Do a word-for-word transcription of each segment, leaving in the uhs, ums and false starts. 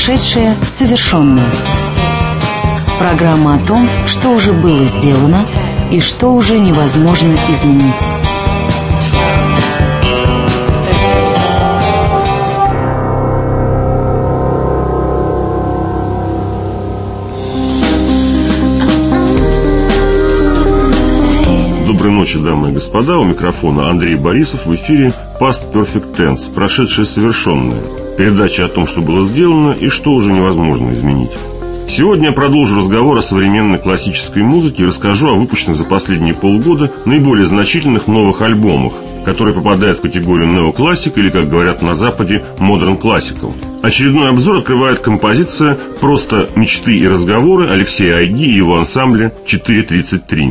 Прошедшее совершенное. Программа о том, что уже было сделано и что уже невозможно изменить. Доброй ночи, дамы и господа. У микрофона Андрей Борисов. В эфире Past Perfect Tense. Прошедшее совершенное. Передача о том, что было сделано и что уже невозможно изменить. Сегодня я продолжу разговор о современной классической музыке и расскажу о выпущенных за последние полгода наиболее значительных новых альбомах, которые попадают в категорию неоклассик или, как говорят на Западе, Modern Classical. Очередной обзор открывает композиция «Просто мечты и разговоры» Алексея Айги и его ансамбля четыре тридцать три.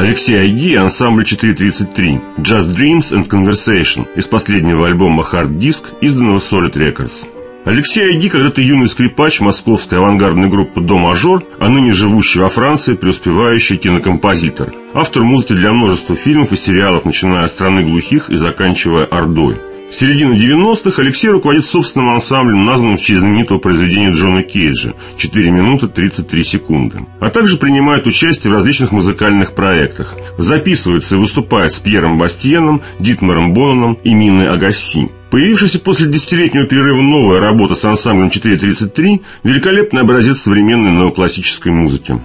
Алексей Айги и ансамбль четыре тридцать три, Just Dreams and Conversation из последнего альбома Hard Disk, изданного Solid Records. Алексей Айги когда-то юный скрипач московской авангардной группы «До мажор», а ныне живущий во Франции преуспевающий кинокомпозитор, автор музыки для множества фильмов и сериалов, начиная от «Страны глухих» и заканчивая «Ордой». В середине девяностых Алексей руководит собственным ансамблем, названным в честь знаменитого произведения Джона Кейджа «четыре минуты тридцать три секунды», а также принимает участие в различных музыкальных проектах. Записывается и выступает с Пьером Бастиеном, Дитмаром Бононом и Миной Агасси. Появившаяся после десятилетнего перерыва новая работа с ансамблем четыре тридцать три – великолепный образец современной неоклассической музыки.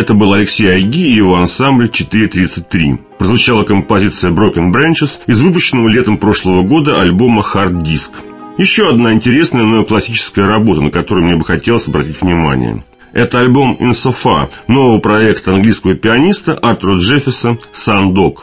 Это был Алексей Айги и его ансамбль четыре тридцать три. Прозвучала композиция Broken Branches из выпущенного летом прошлого года альбома Hard Disk. Еще одна интересная неоклассическая работа, на которую мне бы хотелось обратить внимание. Это альбом In So Far, нового проекта английского пианиста Артура Джеффеса «Sun Dog».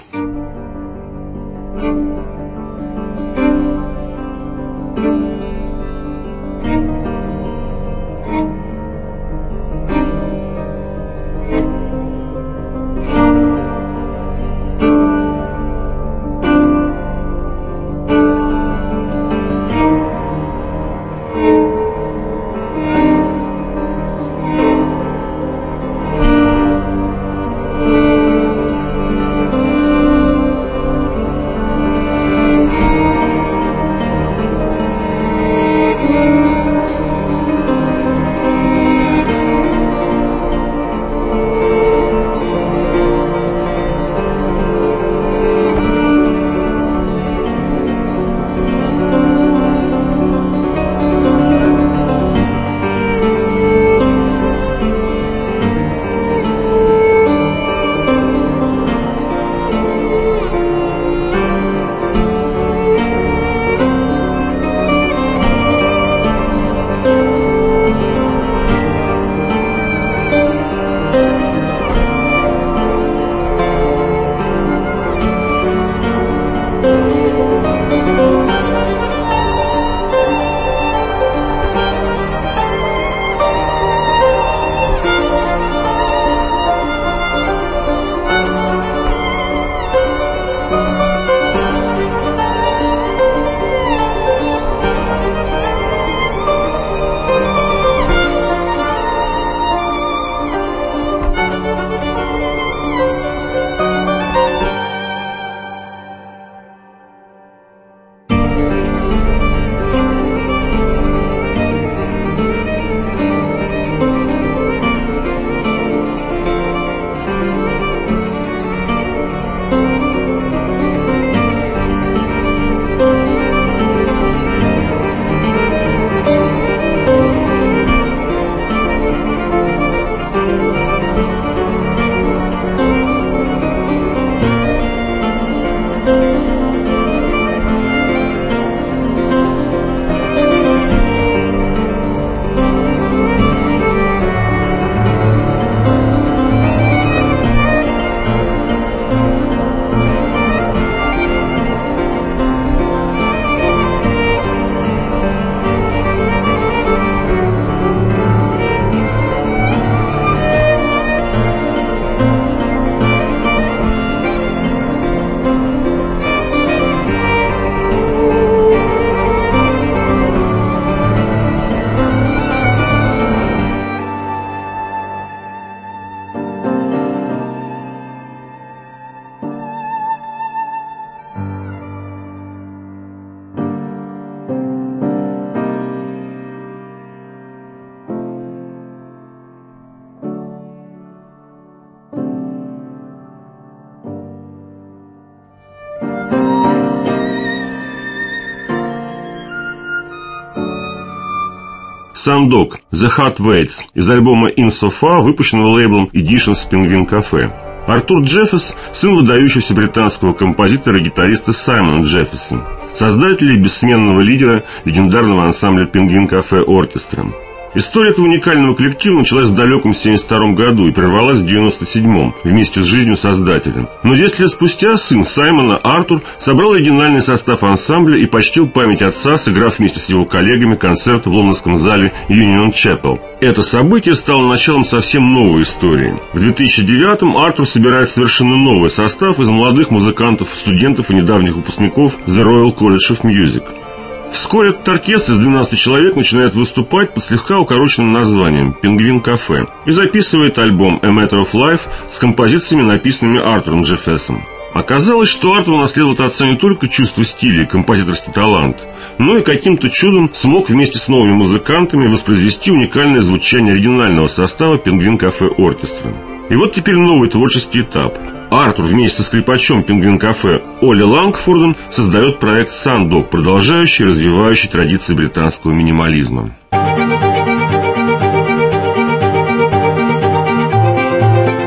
Sun Dog The Hot Waits из альбома In So Far, выпущенного лейблом Editions Penguin Cafe. Артур Джеффес – сын выдающегося британского композитора и гитариста Саймона Джеффеса, создателя и бессменного лидера легендарного ансамбля Penguin Cafe Orchestra. История этого уникального коллектива началась в далеком семьдесят втором году и прервалась в девяносто седьмом вместе с жизнью создателя. Но десять лет спустя сын Саймона, Артур, собрал оригинальный состав ансамбля и почтил память отца, сыграв вместе с его коллегами концерт в лондонском зале Union Chapel. Это событие стало началом совсем новой истории. В две тысячи девятом Артур собирает совершенно новый состав из молодых музыкантов, студентов и недавних выпускников The Royal College of Music. Вскоре этот оркестр из двенадцати человек начинает выступать под слегка укороченным названием «Penguin Cafe» и записывает альбом «A Matter of Life» с композициями, написанными Артуром Джеффесом. Оказалось, что Артур унаследовал от отца не только чувство стиля и композиторский талант, но и каким-то чудом смог вместе с новыми музыкантами воспроизвести уникальное звучание оригинального состава Penguin Cafe Orchestra. И вот теперь новый творческий этап. Артур вместе со скрипачом Penguin Cafe Олли Лангфордом создает проект Sun Dog, продолжающий и развивающий традиции британского минимализма.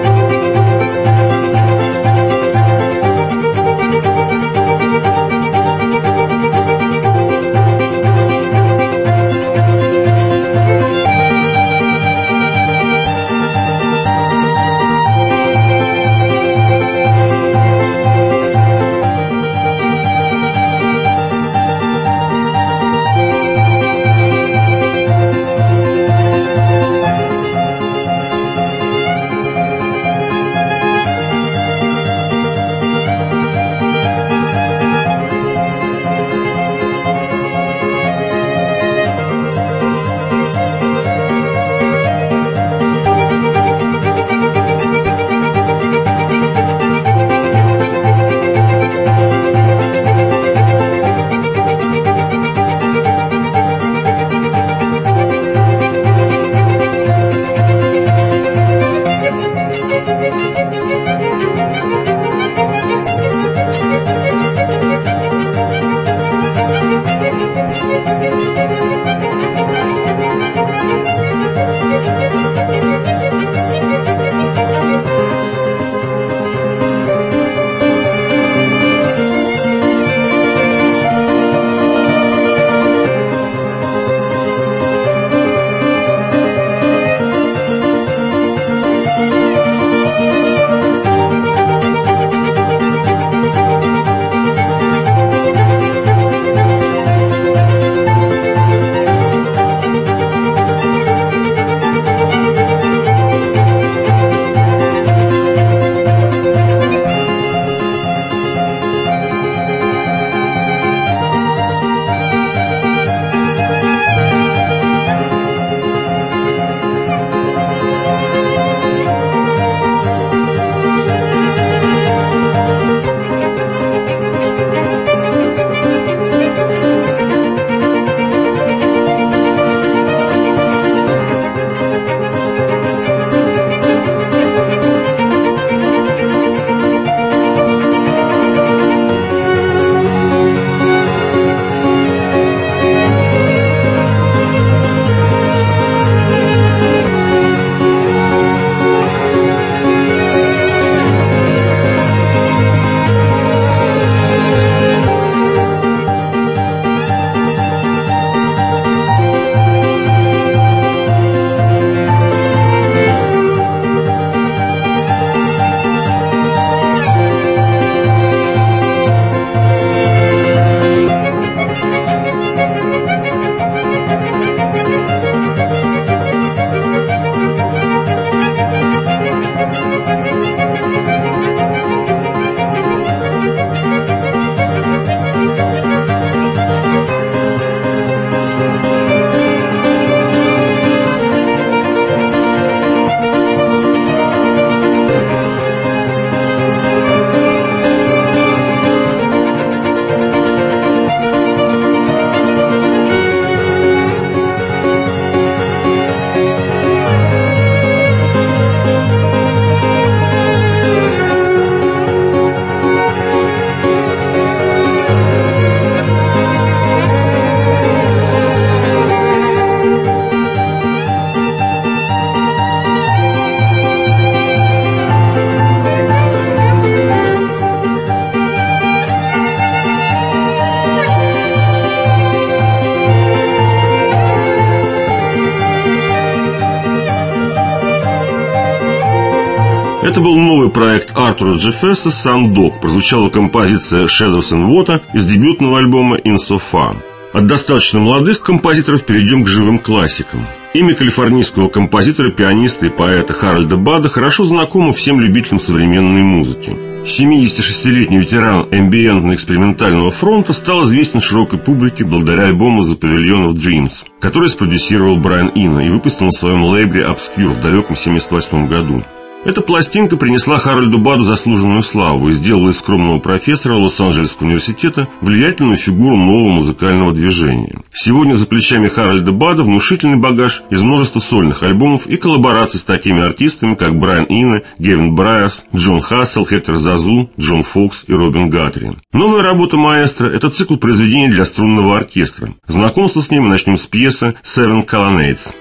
Это был новый проект Артура Джеффеса «Sun Dog». Прозвучала композиция «Shadows and Water» из дебютного альбома «In So Far». От достаточно молодых композиторов перейдем к живым классикам. Имя калифорнийского композитора, пианиста и поэта Харольда Бада хорошо знакомо всем любителям современной музыки. семидесятишестилетний ветеран эмбиентно-экспериментального фронта стал известен широкой публике благодаря альбому «The Pavilion of Dreams», который спродюсировал Брайан Ино и выпустил на своем лейбле Obscure в далеком семьдесят восьмом году. Эта пластинка принесла Харольду Баду заслуженную славу и сделала из скромного профессора Лос-Анджелесского университета влиятельную фигуру нового музыкального движения. Сегодня за плечами Харольда Бада внушительный багаж из множества сольных альбомов и коллабораций с такими артистами, как Брайан Ино, Гевин Брайерс, Джон Хассел, Хектор Зазу, Джон Фокс и Робин Гатри. Новая работа маэстро – это цикл произведений для струнного оркестра. Знакомство с ним мы начнем с пьесы «Seven Colonnades».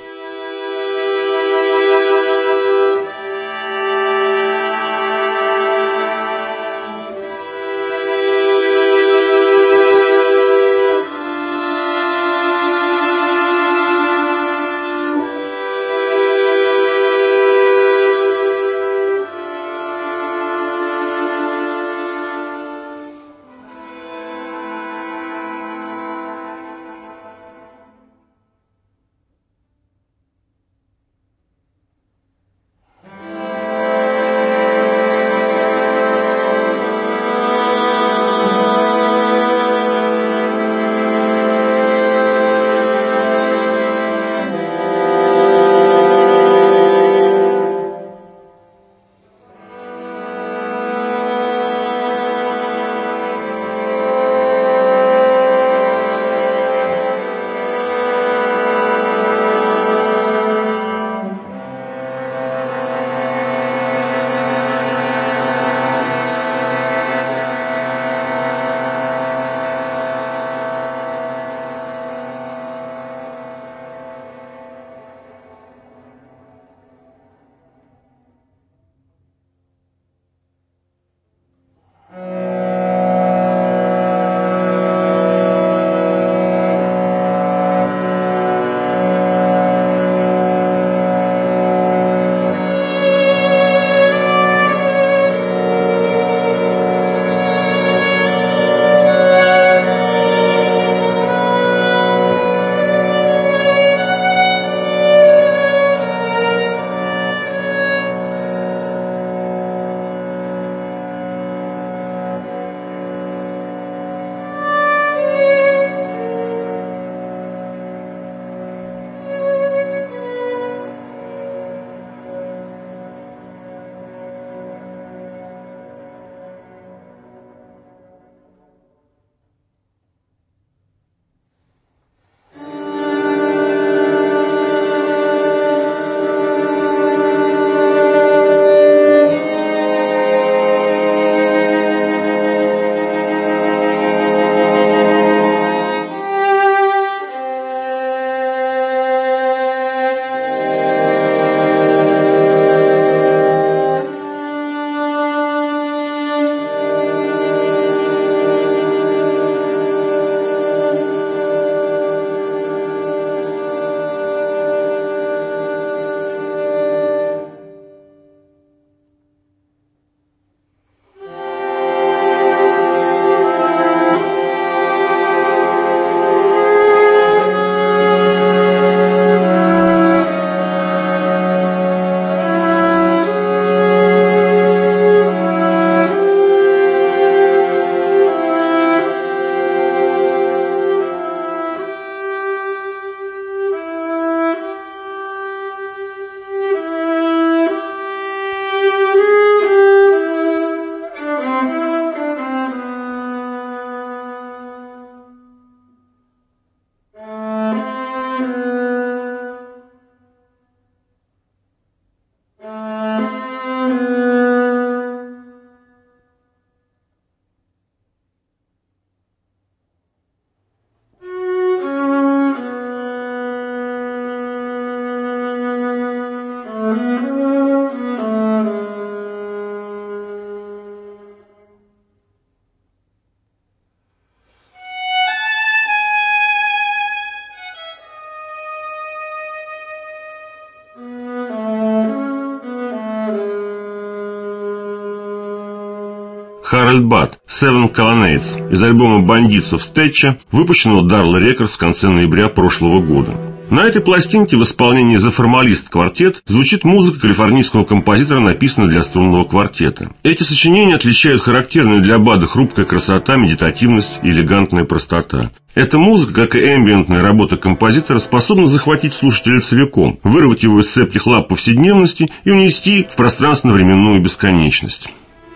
Харальд Бад «Seven Colonnades» из альбома «Bandits of Stitch», выпущенного Darla Records в конце ноября прошлого года. На этой пластинке в исполнении The Formalist Quartet звучит музыка калифорнийского композитора, написанная для струнного квартета. Эти сочинения отличают характерную для Бада хрупкая красота, медитативность и элегантная простота. Эта музыка, как и эмбиентная работа композитора, способна захватить слушателя целиком, вырвать его из цепких лап повседневности и унести в пространственно-временную бесконечность.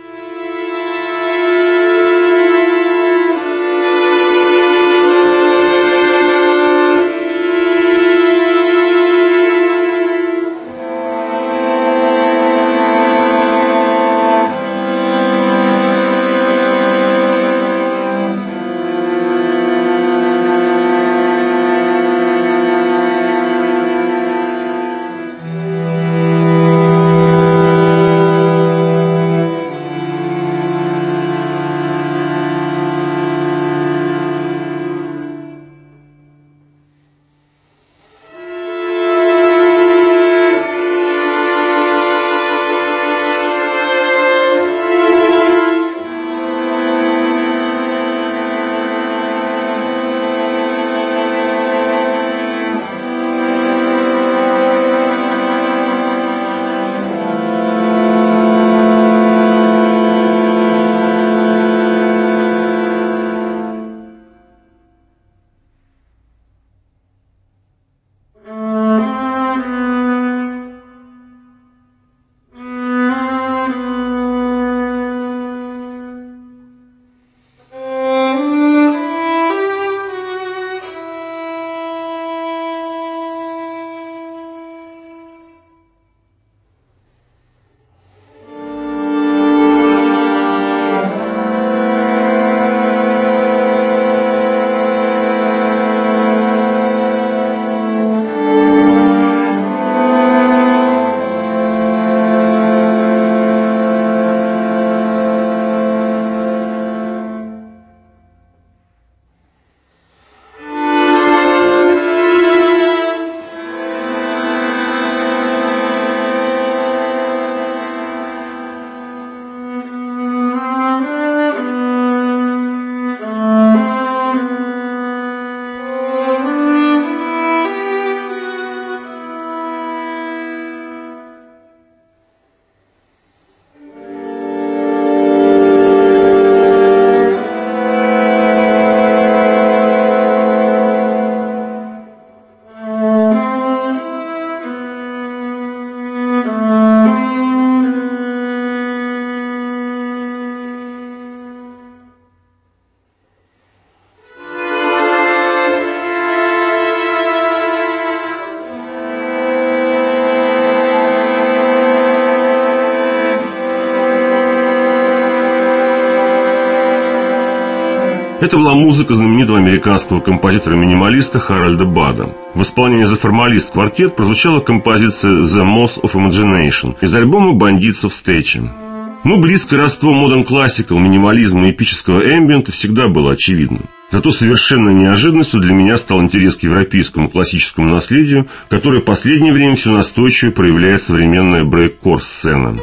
Это была музыка знаменитого американского композитора-минималиста Харальда Бада. В исполнении The Formalist Quartet прозвучала композиция The Moth of Imagination из альбома Bandits of Stitch. Ну, близкое родство модерн классикал, минимализма и эпического эмбиента всегда было очевидно. Зато совершенной неожиданностью для меня стал интерес к европейскому классическому наследию, которое в последнее время все настойчивее проявляет современная брейк-кор-сцена.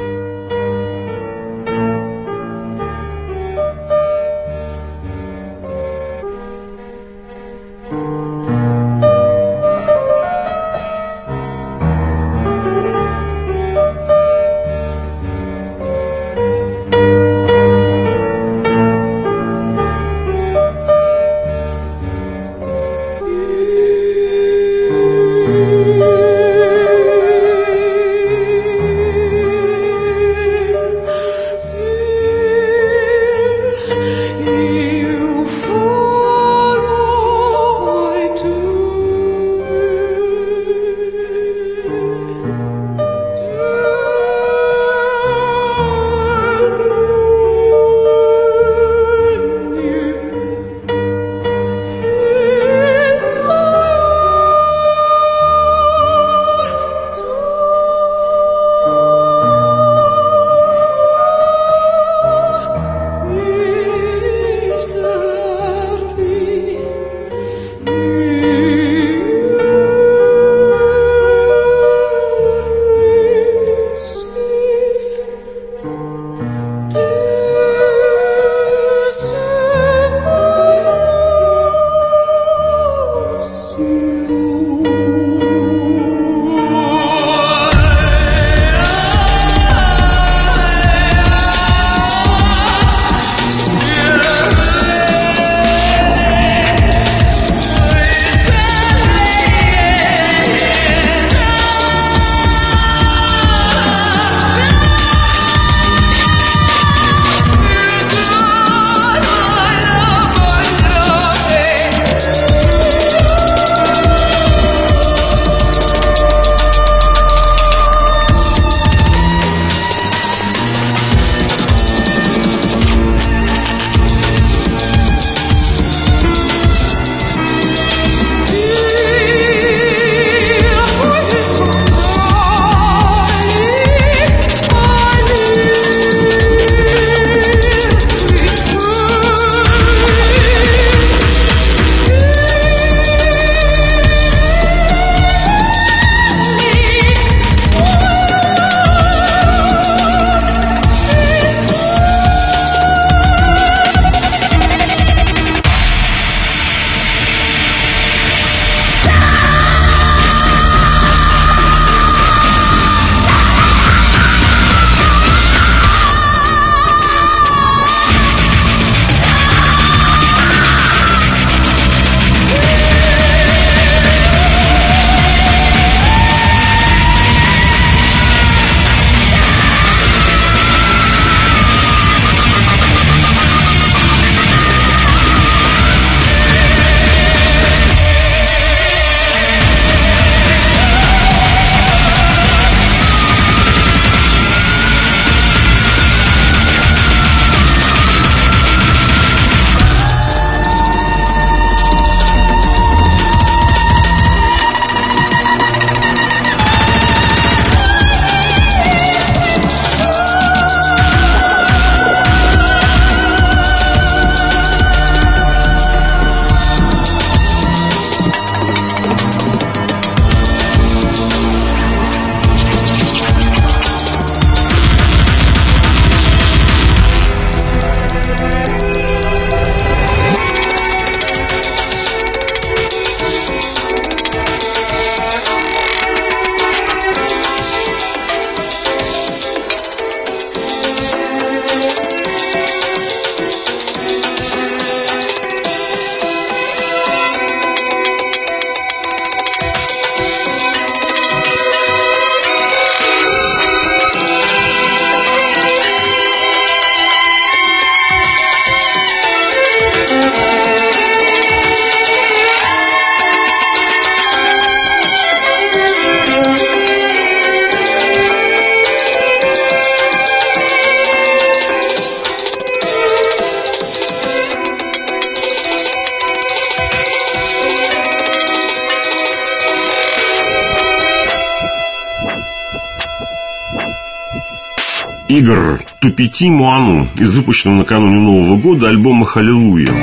Игорь Тупити Муану из выпущенного накануне Нового года альбома «Халилуя».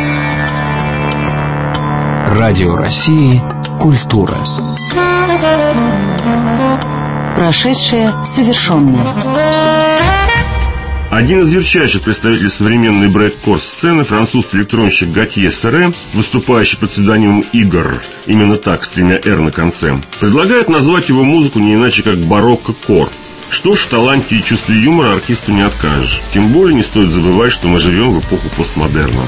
Радио России «Культура». Прошедшее совершенное. Один из ярчайших представителей современной брейккорс-сцены, французский электронщик Готье Серре, выступающий под псевдонимом Игорь, именно так, с тремя «р» на конце, предлагает назвать его музыку не иначе как барокко-кор. Что ж, в таланте и чувстве юмора артисту не откажешь. Тем более не стоит забывать, что мы живем в эпоху постмодерна.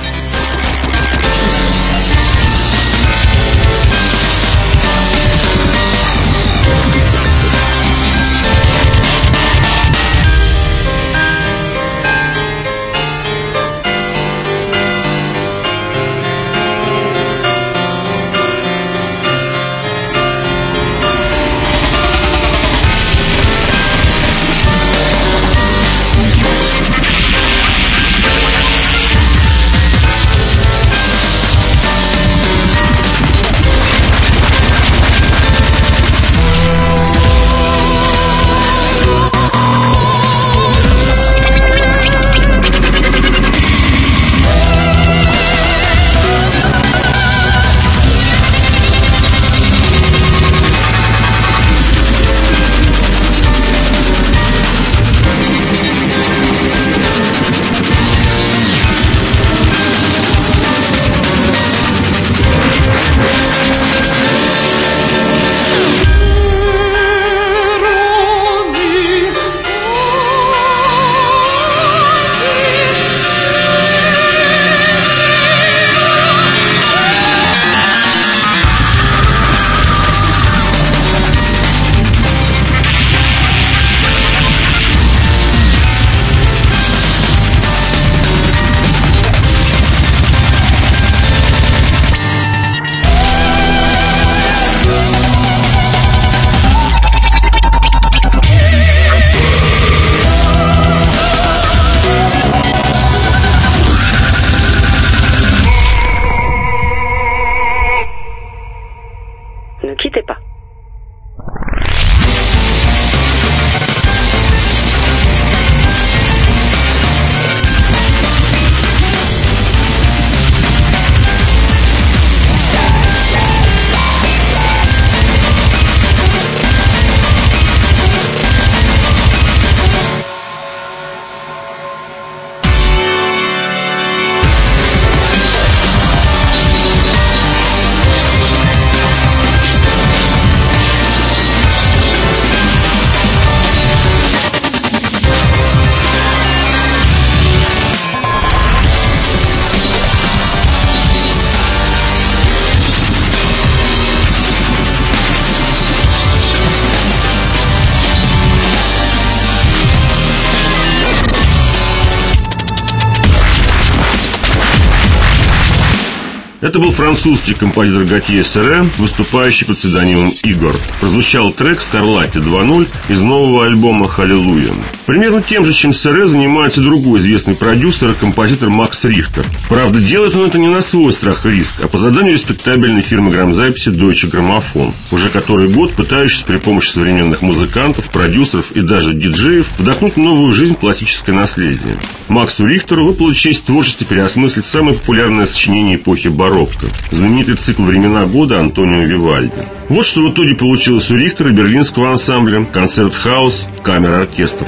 Это был французский композитор Готье Серре, выступающий под псевдонимом Игорь. Прозвучал трек «Скарлатте два ноль» из нового альбома «Халилуя». Примерно тем же, чем Серре, занимается другой известный продюсер и композитор Макс Рихтер. Правда, делает он это не на свой страх и риск, а по заданию респектабельной фирмы грамзаписи Deutsche Grammophon, уже который год пытающийся при помощи современных музыкантов, продюсеров и даже диджеев вдохнуть новую жизнь в классическое наследие. Максу Рихтеру выпала честь в творчестве переосмыслить самое популярное сочинение эпохи барокко – знаменитый цикл «Времена года» Антонио Вивальди. Вот что в итоге получилось у Рихтера и берлинского ансамбля «Концерт-хаус», камера-оркестр.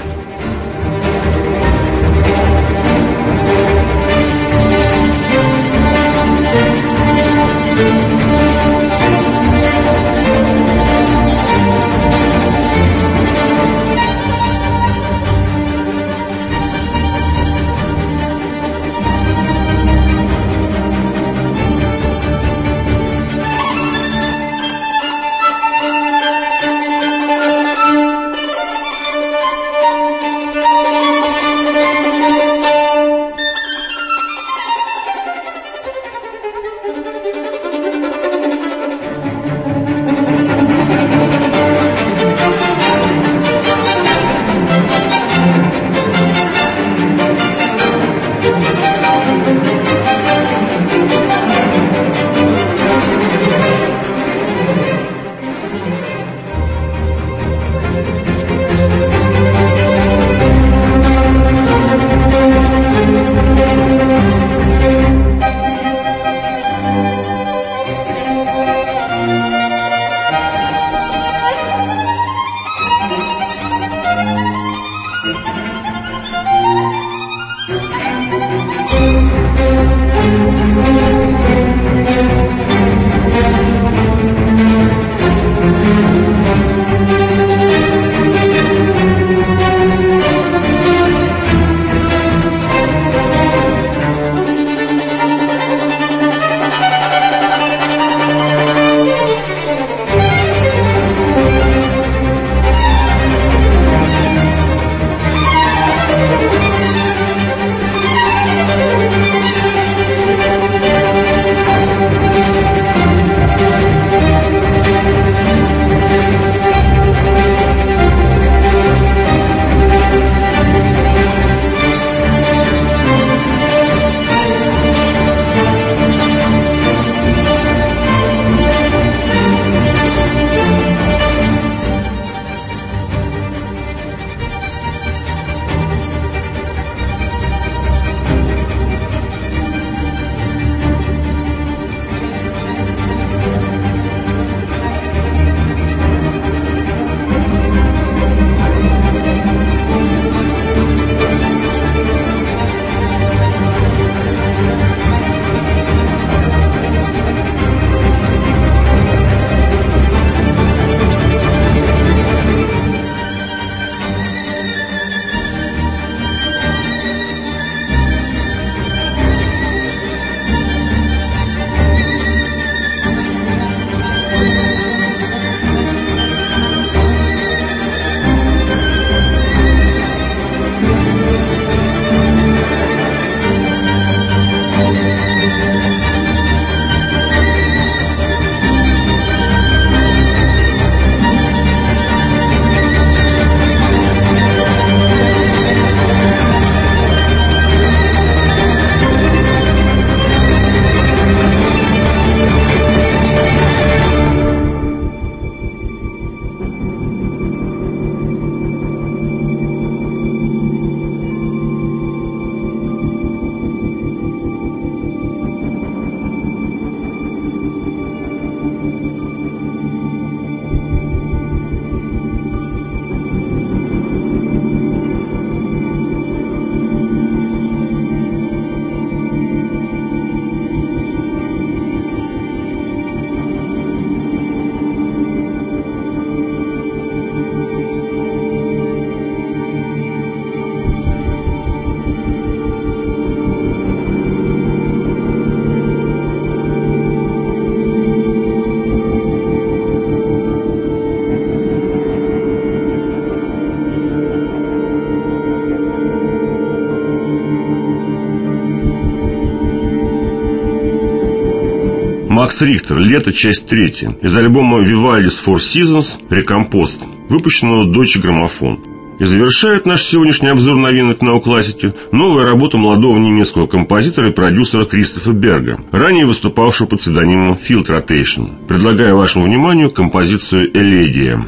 Макс Рихтер, «Лето», часть третья, из альбома Vivaldi's Four Seasons «Рекомпост», выпущенного Deutsche Grammophon. И завершает наш сегодняшний обзор новинок неоклассики новая работа молодого немецкого композитора и продюсера Кристофа Берга, ранее выступавшего под псевдонимом Field Rotation. Предлагаю вашему вниманию композицию «Элегия».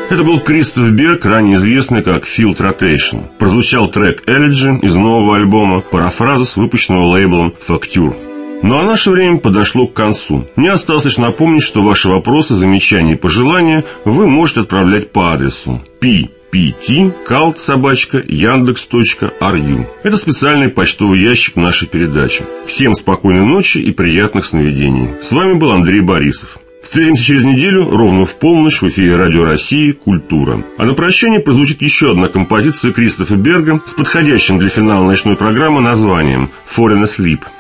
Это был Кристоф Берг, ранее известный как Field Rotation. Прозвучал трек Elegy из нового альбома «Парафразис», выпущенного лейблом Facture. Ну а наше время подошло к концу. Мне осталось лишь напомнить, что ваши вопросы, замечания и пожелания вы можете отправлять по адресу пи пи ти калт собака яндекс точка ар ю. Это специальный почтовый ящик нашей передачи. Всем спокойной ночи и приятных сновидений. С вами был Андрей Борисов. Встретимся через неделю ровно в полночь в эфире Радио России «Культура». А на прощание прозвучит еще одна композиция Кристофа Берга с подходящим для финала ночной программы названием «Fallen Asleep».